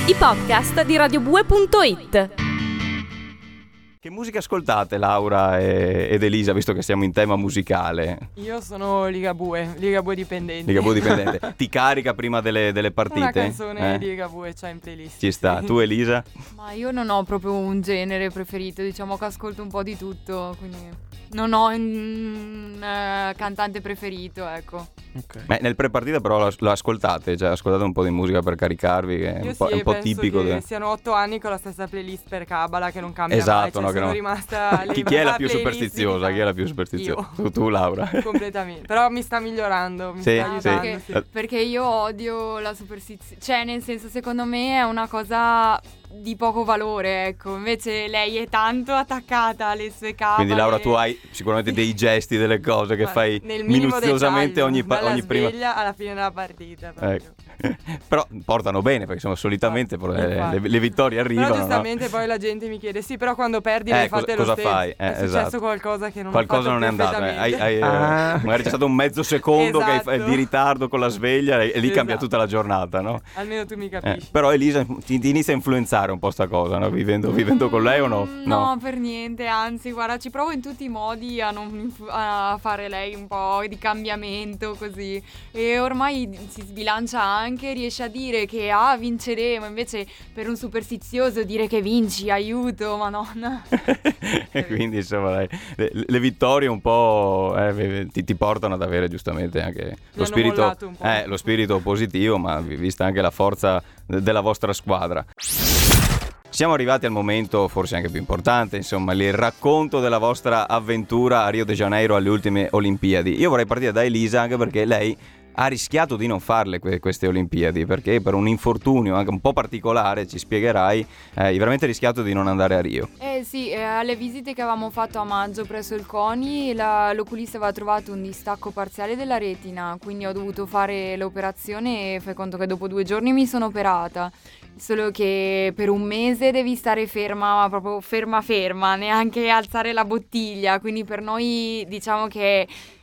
i podcast di radiobue.it. Che musica ascoltate, Laura ed Elisa, visto che siamo in tema musicale? Io sono Ligabue dipendente. Ligabue dipendente. Ti carica prima delle partite? Una canzone di Ligabue c'ha in playlist. Ci sta. Tu, Elisa? Ma io non ho proprio un genere preferito, diciamo che ascolto un po' di tutto, quindi non ho un cantante preferito, ecco. Okay. Beh, nel pre-partita però lo ascoltate, cioè ascoltate un po' di musica per caricarvi, che è un po' tipico. Che siano 8 anni con la stessa playlist per Kabbalah che non cambia esatto, mai, no, sono rimasta lì. Chi è la più superstiziosa? Chi è la più superstiziosa? Tu, Laura. Completamente. Però mi sta migliorando, mi sta aiutando. Perché io odio la superstizione, cioè nel senso, secondo me è una cosa di poco valore, ecco. Invece lei è tanto attaccata alle sue Kabbalah. Quindi Laura, tu hai sicuramente dei gesti, delle cose che fai minuziosamente ogni prima sveglia alla fine della partita. Però portano bene, perché insomma solitamente le vittorie arrivano. Però giustamente, no? Poi la gente mi chiede: sì, però quando perdi le fate lo stesso. Fai? È successo qualcosa che non è andato. Magari c'è stato un mezzo secondo che hai di ritardo con la sveglia e lì cambia tutta la giornata, no? Almeno tu mi capisci. Però Elisa ti inizia a influenzare un po' sta cosa, no? Vivendo con lei o no? No, per niente, anzi, guarda, ci provo in tutti i modi a fare lei un po' di cambiamento così, e ormai si sbilancia anche, riesce a dire che vinceremo, invece per un superstizioso dire che vinci, aiuto, madonna. E quindi insomma le vittorie un po' ti portano ad avere giustamente anche lo spirito positivo, ma vista anche la forza della vostra squadra. Siamo arrivati al momento forse anche più importante, insomma, il racconto della vostra avventura a Rio de Janeiro alle ultime Olimpiadi. Io vorrei partire da Elisa, anche perché lei ha rischiato di non farle queste Olimpiadi, perché per un infortunio anche un po' particolare, ci spiegherai, hai veramente rischiato di non andare a Rio. Sì, alle visite che avevamo fatto a maggio presso il CONI, l'oculista aveva trovato un distacco parziale della retina, quindi ho dovuto fare l'operazione e fai conto che dopo 2 giorni mi sono operata. Solo che per un mese devi stare ferma, proprio ferma, neanche alzare la bottiglia, quindi per noi diciamo che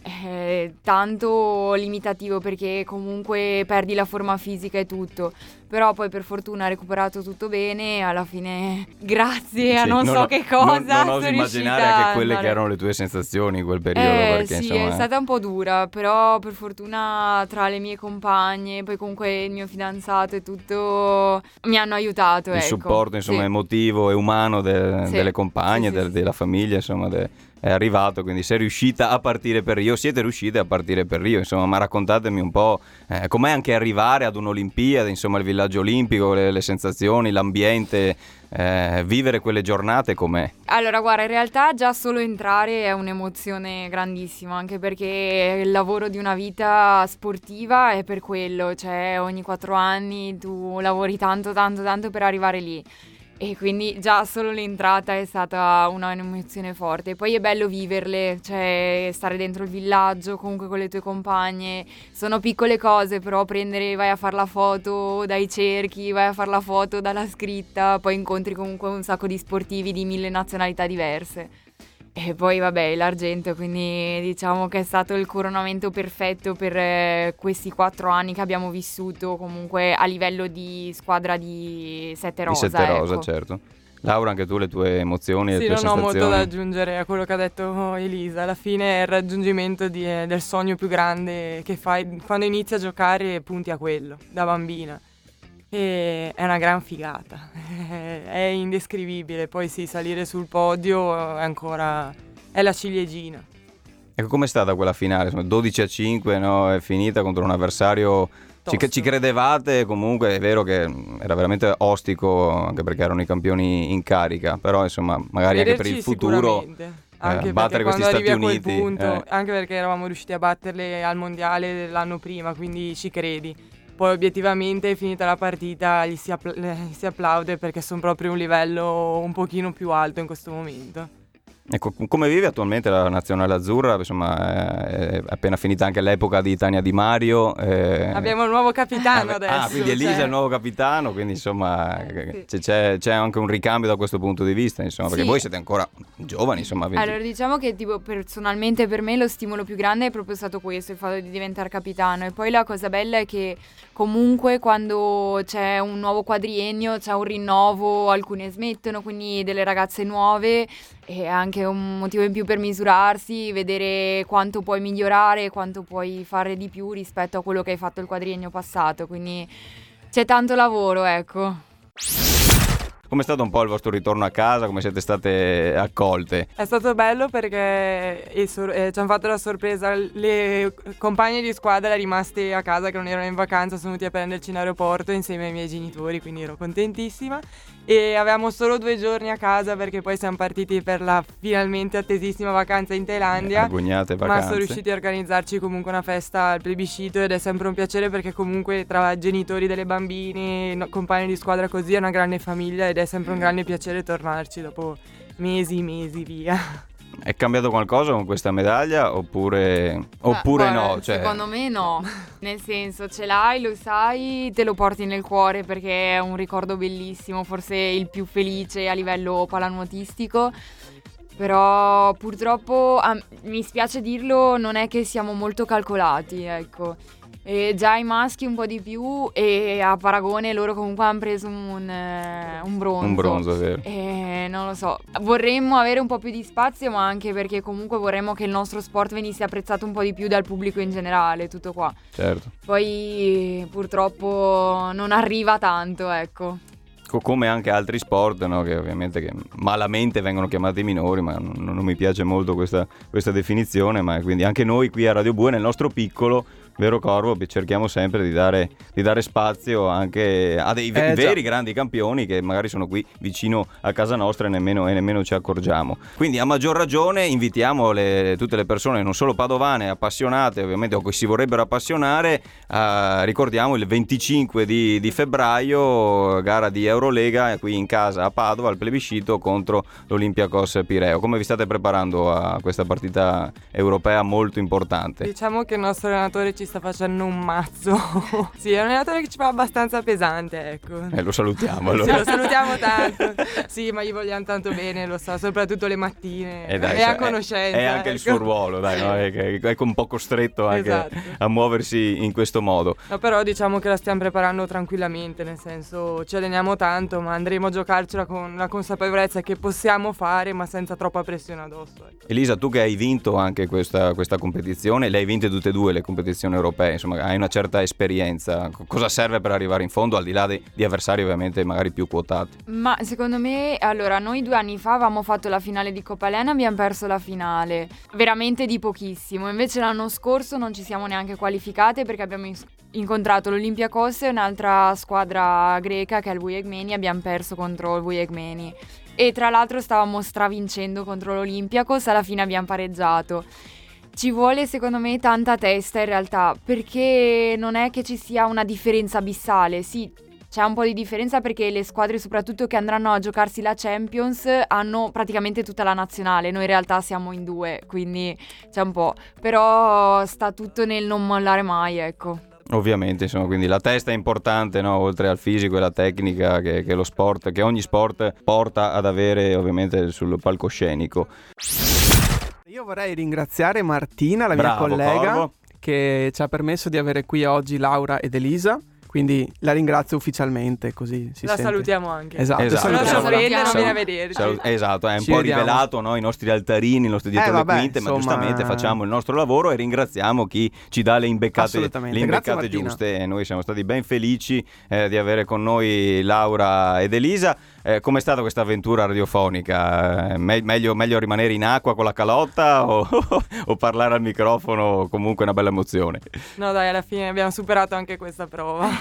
è tanto limitativo, perché comunque perdi la forma fisica e tutto. Però poi per fortuna ha recuperato tutto bene e alla fine, grazie a non so che cosa, non oso immaginare anche quelle che erano le tue sensazioni in quel periodo, perché sì, insomma è stata un po' dura, però per fortuna tra le mie compagne, poi comunque il mio fidanzato e tutto mi hanno aiutato, il supporto insomma emotivo e umano delle compagne, della famiglia, insomma è arrivato, quindi sei riuscita a partire per Rio, siete riuscite a partire per Rio, insomma, ma raccontatemi un po' com'è anche arrivare ad un'Olimpiade, insomma il villaggio olimpico, le sensazioni, l'ambiente, vivere quelle giornate com'è? Allora guarda, in realtà già solo entrare è un'emozione grandissima, anche perché il lavoro di una vita sportiva è per quello, cioè ogni 4 anni tu lavori tanto per arrivare lì. E quindi già solo l'entrata è stata un'emozione forte. Poi è bello viverle, cioè stare dentro il villaggio comunque con le tue compagne. Sono piccole cose, però vai a fare la foto dai cerchi, vai a fare la foto dalla scritta, poi incontri comunque un sacco di sportivi di 1000 nazionalità diverse. E poi vabbè, l'argento, quindi diciamo che è stato il coronamento perfetto per questi 4 anni che abbiamo vissuto comunque a livello di squadra di Sette Rosa. Di Sette Rosa, ecco. Certo. Laura, anche tu le tue emozioni, le tue sensazioni? Sì, non ho molto da aggiungere a quello che ha detto Elisa. Alla fine è il raggiungimento del sogno più grande che fai quando inizi a giocare, punti a quello, da bambina. E è una gran figata, è indescrivibile. Poi sì, salire sul podio è la ciliegina. Ecco, com'è stata quella finale? 12-5, no? È finita contro un avversario. Ci credevate? Comunque è vero che era veramente ostico, anche perché erano i campioni in carica, però insomma magari anche per il futuro battere questi Stati Uniti, anche perché eravamo riusciti a batterle al mondiale l'anno prima, quindi ci credi. Poi obiettivamente finita la partita gli si applaude, perché sono proprio un livello un pochino più alto in questo momento. Ecco, come vive attualmente la nazionale azzurra? Insomma, è appena finita anche l'epoca di Tania Di Mario. Abbiamo il nuovo capitano adesso. Quindi Elisa è il nuovo capitano, quindi insomma sì. c'è anche un ricambio da questo punto di vista, insomma, perché voi siete ancora giovani, insomma. Allora, diciamo che tipo personalmente per me lo stimolo più grande è proprio stato questo, il fatto di diventare capitano. E poi la cosa bella è che comunque quando c'è un nuovo quadriennio, c'è un rinnovo, alcune smettono, quindi delle ragazze nuove, e anche un motivo in più per misurarsi, vedere quanto puoi migliorare, quanto puoi fare di più rispetto a quello che hai fatto il quadriennio passato, quindi c'è tanto lavoro, ecco. Com'è stato un po' il vostro ritorno a casa? Come siete state accolte? È stato bello perché ci hanno fatto la sorpresa. Le compagne di squadra rimaste a casa che non erano in vacanza sono venuti a prenderci in aeroporto insieme ai miei genitori, quindi ero contentissima. E avevamo solo 2 giorni a casa perché poi siamo partiti per la finalmente attesissima vacanza in Thailandia. Agognate vacanze. Ma sono riusciti a organizzarci comunque una festa al plebiscito ed è sempre un piacere perché comunque tra genitori delle bambine, compagni di squadra così è una grande famiglia ed è sempre un grande piacere tornarci dopo mesi via. È cambiato qualcosa con questa medaglia oppure no? Cioè... Secondo me no, nel senso ce l'hai, lo sai, te lo porti nel cuore perché è un ricordo bellissimo, forse il più felice a livello pallanuotistico, però purtroppo mi spiace dirlo, non è che siamo molto calcolati, ecco. E già i maschi un po' di più e a paragone loro comunque hanno preso un bronzo. Un bronzo, vero. E non lo so, vorremmo avere un po' più di spazio, ma anche perché comunque vorremmo che il nostro sport venisse apprezzato un po' di più dal pubblico in generale, tutto qua. Certo. Poi purtroppo non arriva tanto, ecco. Come anche altri sport, no? Che ovviamente malamente vengono chiamati minori, ma non mi piace molto questa definizione, ma quindi anche noi qui a Radio Bue nel nostro piccolo, vero Corvo, cerchiamo sempre di dare spazio anche a dei veri grandi campioni che magari sono qui vicino a casa nostra e nemmeno ci accorgiamo. Quindi a maggior ragione invitiamo tutte le persone, non solo padovane, appassionate ovviamente o che si vorrebbero appassionare, ricordiamo il 25 di febbraio, gara di Eurolega qui in casa a Padova, al plebiscito contro l'Olympiakos Pireo. Come vi state preparando a questa partita europea molto importante? Diciamo che il nostro allenatore ci sta facendo un mazzo. Sì, è un allenatore che ci fa abbastanza pesante, ecco. Lo salutiamo allora. Sì, lo salutiamo tanto. Sì, ma gli vogliamo tanto bene, lo sa, soprattutto le mattine. Dai, è a conoscenza. È anche il suo ruolo, dai, no? È un po' costretto anche a muoversi in questo modo. No, però diciamo che la stiamo preparando tranquillamente, nel senso ci alleniamo tanto, ma andremo a giocarcela con la consapevolezza che possiamo fare, ma senza troppa pressione addosso. Ecco. Elisa, tu che hai vinto anche questa competizione, le hai vinte tutte e due le competizioni europee, insomma hai una certa esperienza, cosa serve per arrivare in fondo al di là di avversari ovviamente magari più quotati? Ma secondo me, allora, noi 2 anni fa avevamo fatto la finale di Coppa Elena, abbiamo perso la finale veramente di pochissimo, invece l'anno scorso non ci siamo neanche qualificate perché abbiamo incontrato l'Olympiakos e un'altra squadra greca che è il Vujeğmeni, abbiamo perso contro il Vujeğmeni e tra l'altro stavamo stravincendo contro l'Olympiakos, alla fine abbiamo pareggiato. Ci vuole secondo me tanta testa in realtà, perché non è che ci sia una differenza abissale, sì, c'è un po' di differenza perché le squadre soprattutto che andranno a giocarsi la Champions hanno praticamente tutta la nazionale, noi in realtà siamo in 2, quindi c'è un po', però sta tutto nel non mollare mai, ecco. Ovviamente, insomma, quindi la testa è importante, no? Oltre al fisico e la tecnica che lo sport, che ogni sport porta ad avere ovviamente sul palcoscenico. Io vorrei ringraziare Martina, la mia collega, Corvo, che ci ha permesso di avere qui oggi Laura ed Elisa. Quindi la ringrazio ufficialmente, così si la sente. salutiamo anche. Esatto. Non viene a vederci. Esatto, è un Ci po' vediamo. rivelato, no? I nostri altarini, i nostri dietro le quinte, ma giustamente facciamo il nostro lavoro e ringraziamo chi ci dà le imbeccate giuste. E noi siamo stati ben felici di avere con noi Laura ed Elisa. Com'è stata questa avventura radiofonica? Meglio rimanere in acqua con la calotta o parlare al microfono? Comunque una bella emozione. No dai, alla fine abbiamo superato anche questa prova.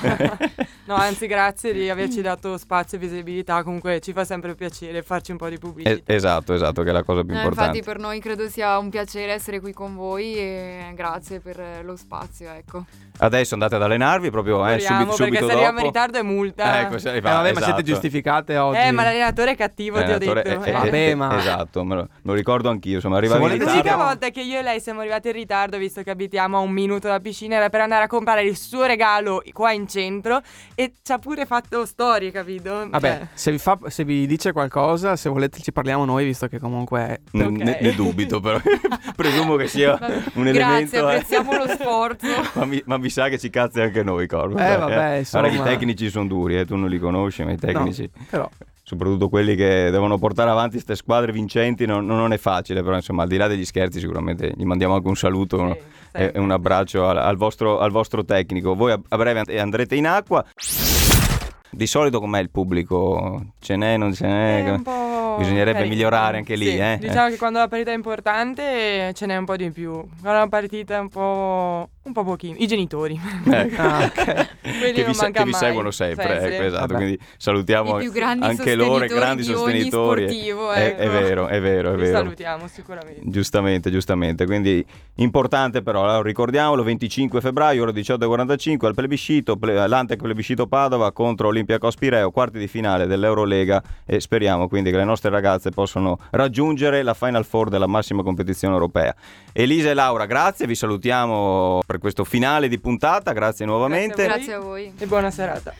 No, anzi, grazie di averci dato spazio e visibilità, comunque ci fa sempre piacere farci un po' di pubblicità. Esatto, che è la cosa più importante. Infatti per noi credo sia un piacere essere qui con voi e grazie per lo spazio, ecco. Adesso andate ad allenarvi proprio subito perché se arriviamo in dopo. ritardo è multa. Ecco, vabbè, esatto. ma siete giustificate oggi. Ma l'allenatore è cattivo, ti ho detto. Vabbè, ma... Esatto, me lo ricordo anch'io, insomma, arrivavo in ritardo. L'unica volta che io e lei siamo arrivati in ritardo, visto che abitiamo a 1 minuto dalla piscina, era per andare a comprare il suo regalo qua in centro e ci ha pure fatto storie, capito? Vabbè, se vi dice qualcosa, se volete ci parliamo noi, visto che comunque ne dubito, però presumo che sia un elemento. Grazie, apprezziamo lo sforzo. ma mi sa che ci cazzi anche noi, Corvo. Vabbè, insomma. Guarda che i tecnici sono duri, tu non li conosci, ma i tecnici, no, però, soprattutto quelli che devono portare avanti queste squadre vincenti, non è facile, però insomma, al di là degli scherzi, sicuramente gli mandiamo anche un saluto e un abbraccio al vostro tecnico. Voi a breve andrete in acqua. Di solito com'è il pubblico? Ce n'è, non ce n'è? È un po' Bisognerebbe carino. migliorare anche lì, sì. Diciamo che quando la partita è importante ce n'è un po' di più. Quando la partita è un po' pochino. I genitori. Okay. Quelli che vi seguono sempre. Ecco, esatto. Quindi salutiamo anche loro, i grandi sostenitori. Sportivo, è vero. Li salutiamo sicuramente. Giustamente. Quindi importante, però, allora, ricordiamolo, 25 febbraio, ore 18:45 al plebiscito, l'Antec plebiscito Padova contro Olympiacos Pireo, quarti di finale dell'Eurolega, e speriamo quindi che le nostre ragazze possano raggiungere la Final Four della massima competizione europea. Elisa e Laura, grazie, vi salutiamo per questo finale di puntata, grazie nuovamente. Grazie a voi. E buona serata.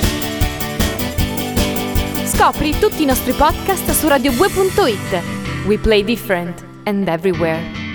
Scopri tutti i nostri podcast su radiobue.it. We play different and everywhere.